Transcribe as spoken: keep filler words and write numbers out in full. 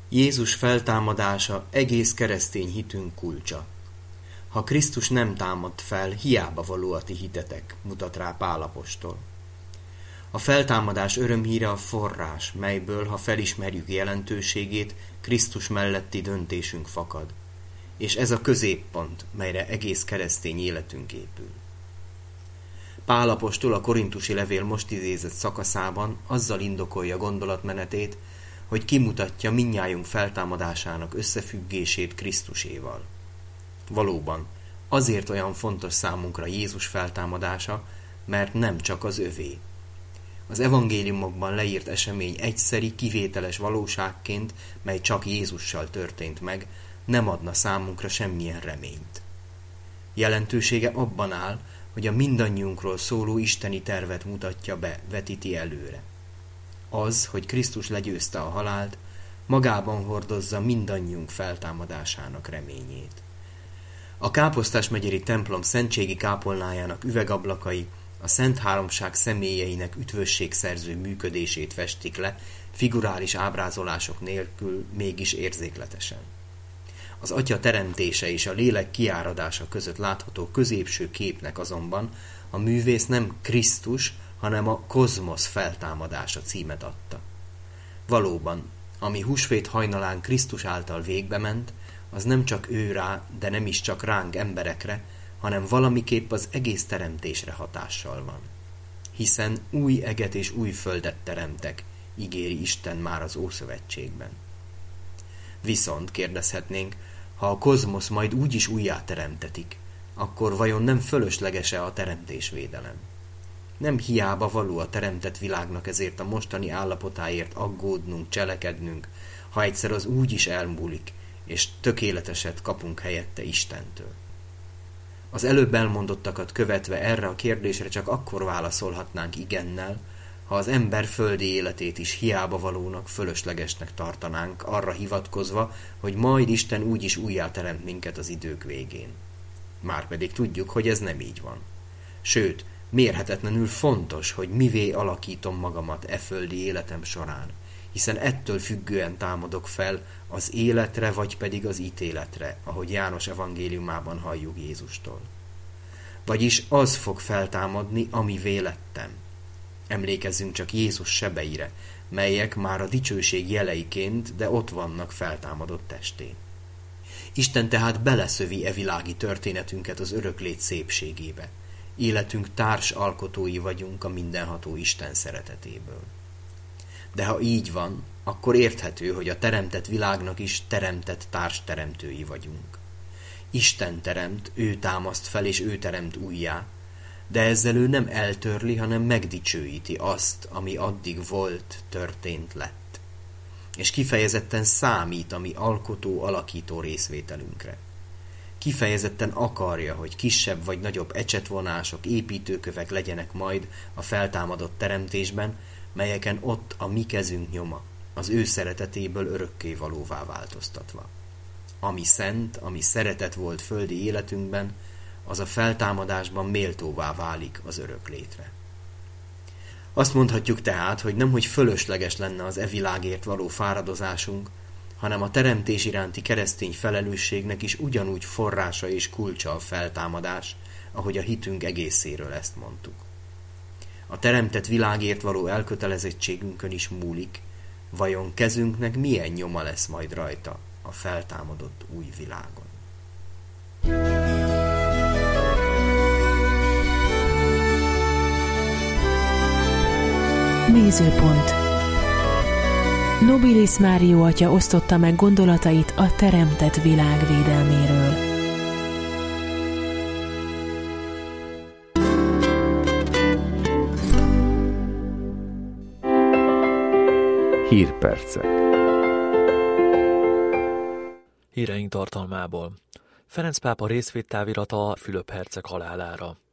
Jézus feltámadása egész keresztény hitünk kulcsa. Ha Krisztus nem támadt fel, hiába való a ti hitetek, mutat rá Pál apostol. A feltámadás örömhíre a forrás, melyből, ha felismerjük jelentőségét, Krisztus melletti döntésünk fakad. És ez a középpont, melyre egész keresztény életünk épül. Pál apostol a korintusi levél most idézett szakaszában azzal indokolja gondolatmenetét, hogy kimutatja mindnyájunk feltámadásának összefüggését Krisztuséval. Valóban, azért olyan fontos számunkra Jézus feltámadása, mert nem csak az övé. Az evangéliumokban leírt esemény egyszeri, kivételes valóságként, mely csak Jézussal történt meg, nem adna számunkra semmilyen reményt. Jelentősége abban áll, hogy a mindannyiunkról szóló isteni tervet mutatja be, vetíti előre. Az, hogy Krisztus legyőzte a halált, magában hordozza mindannyiunk feltámadásának reményét. A Káposztásmegyeri templom szentségi kápolnájának üvegablakai a Szent Háromság személyeinek üdvösségszerző működését festik le, figurális ábrázolások nélkül, mégis érzékletesen. Az Atya teremtése és a lélek kiáradása között látható középső képnek azonban a művész nem Krisztus, hanem a kozmosz feltámadása címet adta. Valóban, ami húsvét hajnalán Krisztus által végbement, az nem csak ő rá, de nem is csak ránk emberekre, hanem valamiképp az egész teremtésre hatással van. Hiszen új eget és új földet teremtek, ígéri Isten már az Ószövetségben. Viszont kérdezhetnénk, ha a kozmosz majd úgyis újjá teremtetik, akkor vajon nem fölösleges-e a teremtésvédelem? Nem hiába való a teremtett világnak ezért a mostani állapotáért aggódnunk, cselekednünk, ha egyszer az úgy is elmúlik, és tökéleteset kapunk helyette Istentől. Az előbb elmondottakat követve erre a kérdésre csak akkor válaszolhatnánk igennel, ha az ember földi életét is hiába valónak, fölöslegesnek tartanánk, arra hivatkozva, hogy majd Isten úgyis újjá teremt minket az idők végén. Márpedig tudjuk, hogy ez nem így van. Sőt, mérhetetlenül fontos, hogy mivé alakítom magamat e földi életem során, hiszen ettől függően támadok fel az életre, vagy pedig az ítéletre, ahogy János evangéliumában halljuk Jézustól. Vagyis az fog feltámadni, ami vélettem. Emlékezzünk csak Jézus sebeire, melyek már a dicsőség jeleiként, de ott vannak feltámadott testén. Isten tehát beleszövi e világi történetünket az öröklét szépségébe. Életünk társ alkotói vagyunk a mindenható Isten szeretetéből. De ha így van, akkor érthető, hogy a teremtett világnak is teremtett társteremtői vagyunk. Isten teremt, ő támaszt fel és ő teremt újjá, de ezzel ő nem eltörli, hanem megdicsőíti azt, ami addig volt, történt, lett. És kifejezetten számít a mi alkotó, alakító részvételünkre. Kifejezetten akarja, hogy kisebb vagy nagyobb ecsetvonások, építőkövek legyenek majd a feltámadott teremtésben, melyeken ott a mi kezünk nyoma, az ő szeretetéből örökkévalóvá változtatva. Ami szent, ami szeretet volt földi életünkben, az a feltámadásban méltóvá válik az öröklétre. Azt mondhatjuk tehát, hogy nemhogy fölösleges lenne az e világért való fáradozásunk, hanem a teremtés iránti keresztény felelősségnek is ugyanúgy forrása és kulcsa a feltámadás, ahogy a hitünk egészéről ezt mondtuk. A teremtett világért való elkötelezettségünkön is múlik, vajon kezünknek milyen nyoma lesz majd rajta a feltámadott új világon. Nézőpont. Nobilis Mário atya osztotta meg gondolatait a teremtett világ védelméről. Hírpercek. Híreink tartalmából. Ferenc pápa részvédtávirata Fülöp herceg halálára.